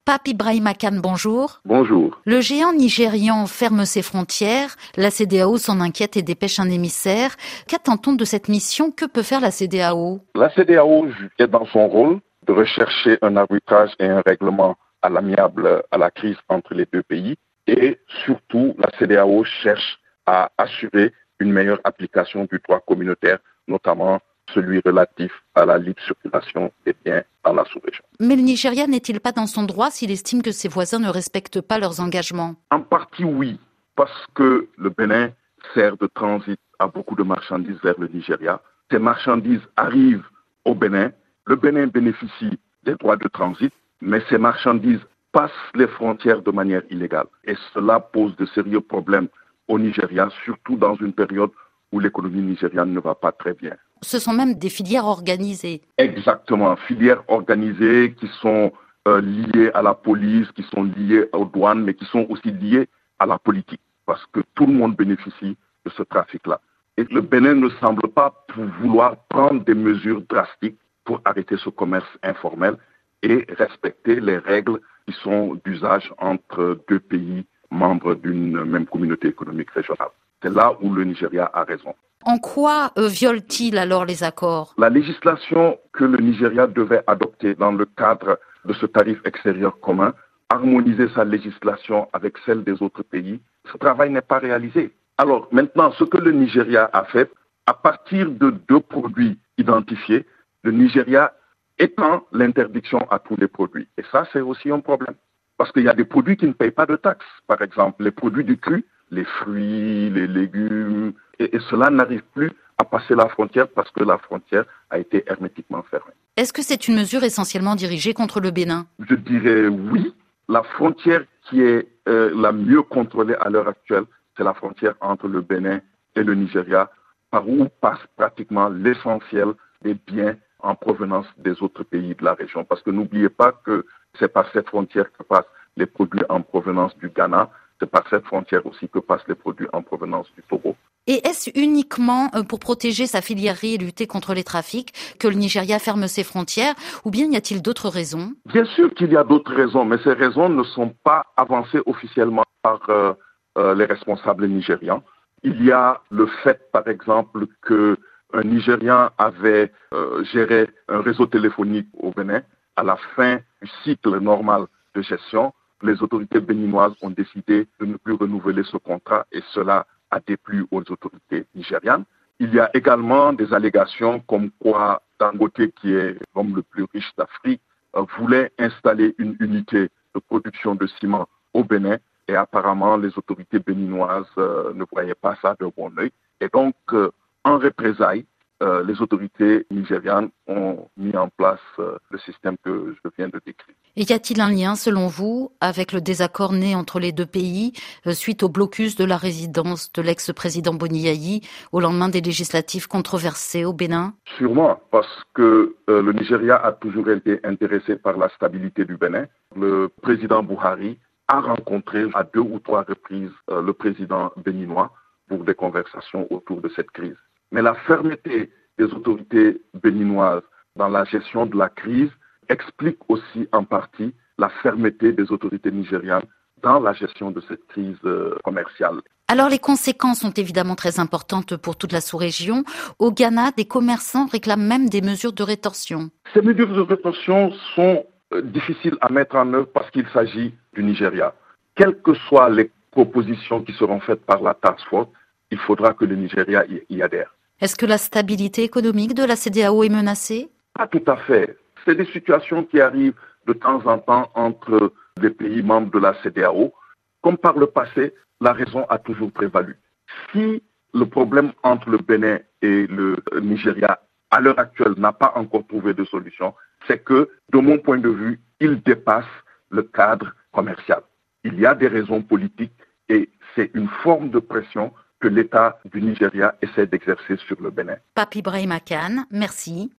Pape Ibrahima Kane, bonjour. Bonjour. Le géant nigérian ferme ses frontières. La CEDEAO s'en inquiète et dépêche un émissaire. Qu'attend-on de cette mission? Que peut faire la CEDEAO? La CEDEAO est dans son rôle de rechercher un arbitrage et un règlement à l'amiable à la crise entre les deux pays. Et surtout, la CEDEAO cherche à assurer une meilleure application du droit communautaire, notamment celui relatif à la libre circulation des biens dans la sous-région. Mais le Nigeria n'est-il pas dans son droit s'il estime que ses voisins ne respectent pas leurs engagements? En partie, oui, parce que le Bénin sert de transit à beaucoup de marchandises vers le Nigeria. Ces marchandises arrivent au Bénin. Le Bénin bénéficie des droits de transit, mais ces marchandises passent les frontières de manière illégale. Et cela pose de sérieux problèmes au Nigeria, surtout dans une période où l'économie nigériane ne va pas très bien. Ce sont même des filières organisées. Exactement, filières organisées qui sont liées à la police, qui sont liées aux douanes, mais qui sont aussi liées à la politique, parce que tout le monde bénéficie de ce trafic-là. Et le Bénin ne semble pas vouloir prendre des mesures drastiques pour arrêter ce commerce informel et respecter les règles qui sont d'usage entre deux pays membres d'une même communauté économique régionale. C'est là où le Nigeria a raison. En quoi viole-t-il alors les accords? La législation que le Nigeria devait adopter dans le cadre de ce tarif extérieur commun, harmoniser sa législation avec celle des autres pays, ce travail n'est pas réalisé. Alors maintenant, ce que le Nigeria a fait, à partir de 2 produits identifiés, le Nigeria étend l'interdiction à tous les produits. Et ça, c'est aussi un problème. Parce qu'il y a des produits qui ne payent pas de taxes. Par exemple, les produits du cru, les fruits, les légumes, et cela n'arrive plus à passer la frontière parce que la frontière a été hermétiquement fermée. Est-ce que c'est une mesure essentiellement dirigée contre le Bénin? Je dirais oui. La frontière qui est la mieux contrôlée à l'heure actuelle, c'est la frontière entre le Bénin et le Nigeria, par où passe pratiquement l'essentiel des biens en provenance des autres pays de la région. Parce que n'oubliez pas que c'est par cette frontière que passent les produits en provenance du Ghana, c'est par cette frontière aussi que passent les produits en provenance du Togo. Et est-ce uniquement pour protéger sa filièrerie et lutter contre les trafics que le Nigeria ferme ses frontières, ou bien y a-t-il d'autres raisons? Bien sûr qu'il y a d'autres raisons, mais ces raisons ne sont pas avancées officiellement par les responsables nigérians. Il y a le fait, par exemple, qu'un Nigérian avait géré un réseau téléphonique au Bénin. À la fin du cycle normal de gestion, les autorités béninoises ont décidé de ne plus renouveler ce contrat et cela a déplu aux autorités nigérianes. Il y a également des allégations comme quoi Dangote, qui est l'homme le plus riche d'Afrique, voulait installer une unité de production de ciment au Bénin et apparemment les autorités béninoises ne voyaient pas ça de bon œil. Et donc, en représailles, les autorités nigérianes ont mis en place le système que je viens de décrire. Et y a-t-il un lien, selon vous, avec le désaccord né entre les deux pays suite au blocus de la résidence de l'ex-président Boni Yayi au lendemain des législatives controversées au Bénin? Sûrement, parce que le Nigeria a toujours été intéressé par la stabilité du Bénin. Le président Buhari a rencontré à 2 ou 3 reprises le président béninois pour des conversations autour de cette crise. Mais la fermeté des autorités béninoises dans la gestion de la crise explique aussi en partie la fermeté des autorités nigérianes dans la gestion de cette crise commerciale. Alors les conséquences sont évidemment très importantes pour toute la sous-région. Au Ghana, des commerçants réclament même des mesures de rétorsion. Ces mesures de rétorsion sont difficiles à mettre en œuvre parce qu'il s'agit du Nigeria. Quelles que soient les propositions qui seront faites par la task force, il faudra que le Nigeria y adhère. Est-ce que la stabilité économique de la CEDEAO est menacée? Pas tout à fait. C'est des situations qui arrivent de temps en temps entre les pays membres de la CEDEAO. Comme par le passé, la raison a toujours prévalu. Si le problème entre le Bénin et le Nigeria, à l'heure actuelle, n'a pas encore trouvé de solution, c'est que, de mon point de vue, il dépasse le cadre commercial. Il y a des raisons politiques et c'est une forme de pression que l'État du Nigeria essaie d'exercer sur le Bénin. Pape Ibrahima Kane, merci.